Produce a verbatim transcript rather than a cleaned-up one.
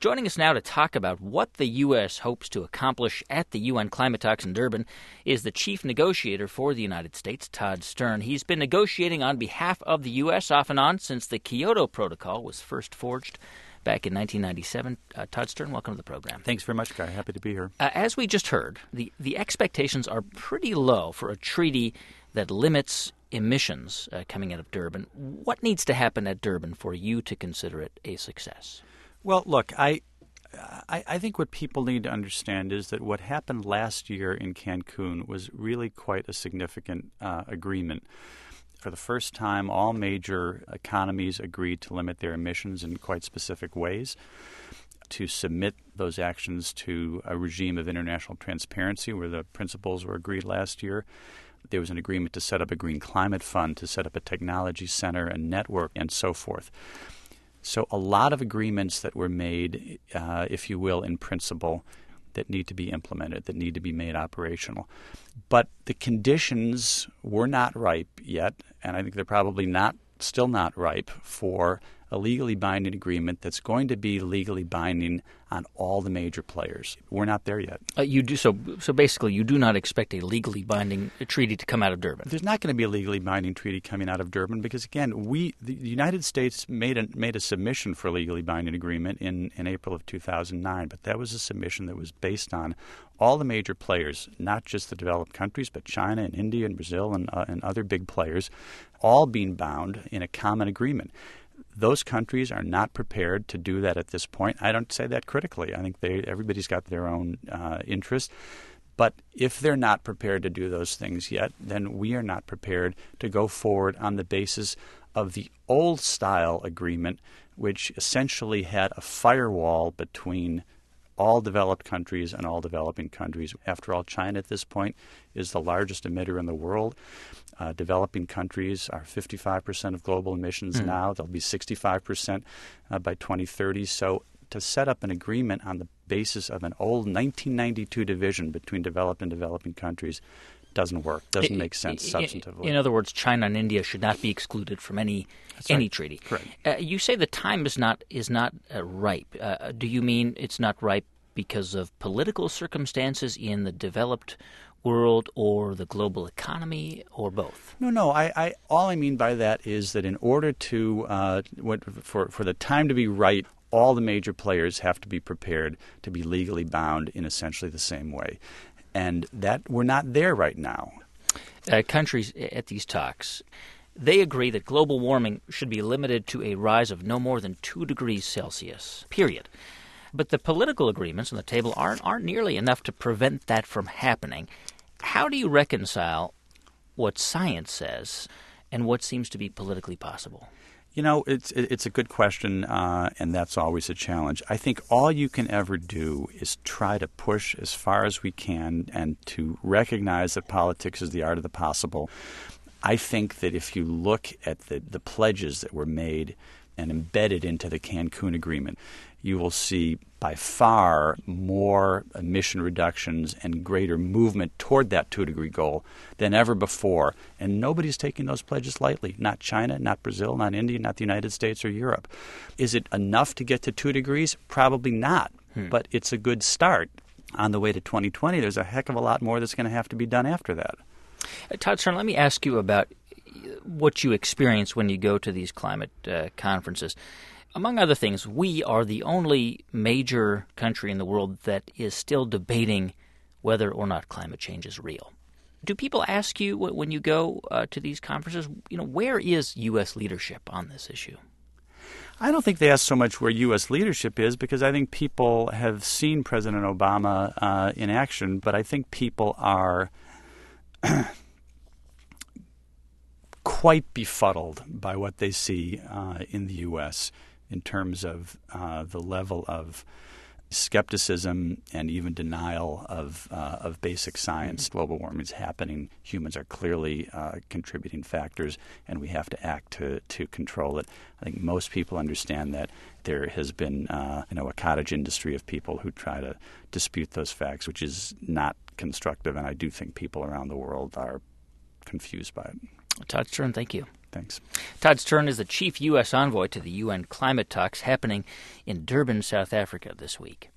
Joining us now to talk about what the U S hopes to accomplish at the U N climate talks in Durban is the chief negotiator for the United States, Todd Stern. He's been negotiating on behalf of the U S off and on since the Kyoto Protocol was first forged back in nineteen ninety-seven. Uh, Todd Stern, welcome to the program. Thanks very much, Guy. Happy to be here. Uh, as we just heard, the, the expectations are pretty low for a treaty that limits emissions uh, coming out of Durban. What needs to happen at Durban for you to consider it a success? Well, look, I, I I think what people need to understand is that what happened last year in Cancun was really quite a significant uh, agreement. For the first time, all major economies agreed to limit their emissions in quite specific ways, to submit those actions to a regime of international transparency where the principles were agreed last year. There was an agreement to set up a green climate fund, to set up a technology center, a network, and so forth. So a lot of agreements that were made, uh, if you will, in principle, that need to be implemented, that need to be made operational. But the conditions were not ripe yet, and I think they're probably not, still not ripe for a legally binding agreement that's going to be legally binding on all the major players. We're not there yet. Uh, you do so. So basically, you do not expect a legally binding treaty to come out of Durban. There's not going to be a legally binding treaty coming out of Durban because, again, we the United States made a made a submission for a legally binding agreement in, in April of two thousand nine, but that was a submission that was based on all the major players, not just the developed countries, but China and India and Brazil and, uh, and other big players, all being bound in a common agreement. Those countries are not prepared to do that at this point. I don't say that critically. I think they everybody's got their own uh, interest. But if they're not prepared to do those things yet, then we are not prepared to go forward on the basis of the old-style agreement, which essentially had a firewall between all developed countries and all developing countries. After all, China at this point is the largest emitter in the world. Uh, developing countries are fifty-five percent of global emissions mm. now. They'll be sixty-five percent uh, by twenty thirty. So to set up an agreement on the basis of an old nineteen ninety-two division between developed and developing countries doesn't work, doesn't make sense substantively. In other words, China and India should not be excluded from any That's any right. treaty. Correct. Uh, you say the time is not is not uh, ripe. Uh, do you mean it's not ripe because of political circumstances in the developed world or the global economy or both? No, no. I, I all I mean by that is that in order to uh, what, for for the time to be right, all the major players have to be prepared to be legally bound in essentially the same way. And that we're not there right now. Uh, countries at these talks, they agree that global warming should be limited to a rise of no more than two degrees Celsius, period. But the political agreements on the table aren't, aren't nearly enough to prevent that from happening. How do you reconcile what science says and what seems to be politically possible? You know, it's it's a good question, uh, and that's always a challenge. I think all you can ever do is try to push as far as we can and to recognize that politics is the art of the possible. I think that if you look at the, the pledges that were made and embedded into the Cancun Agreement, you will see by far more emission reductions and greater movement toward that two-degree goal than ever before. And nobody's taking those pledges lightly. Not China, not Brazil, not India, not the United States or Europe. Is it enough to get to two degrees? Probably not. Hmm. But it's a good start. On the way to twenty twenty, there's a heck of a lot more that's going to have to be done after that. Uh, Todd Stern, let me ask you about what you experience when you go to these climate uh, conferences. Among other things, we are the only major country in the world that is still debating whether or not climate change is real. Do people ask you when you go uh, to these conferences, you know, where is U S leadership on this issue? I don't think they ask so much where U S leadership is because I think people have seen President Obama uh, in action, but I think people are quite befuddled by what they see uh, in the U S in terms of uh, the level of skepticism and even denial of uh, of basic science. Mm-hmm. Global warming is happening. Humans are clearly uh, contributing factors, and we have to act to, to control it. I think most people understand that. There has been uh, you know, a cottage industry of people who try to dispute those facts, which is not constructive, and I do think people around the world are confused by it. Todd Stern, thank you. Thanks. Todd Stern is the chief U S envoy to the U N climate talks happening in Durban, South Africa this week.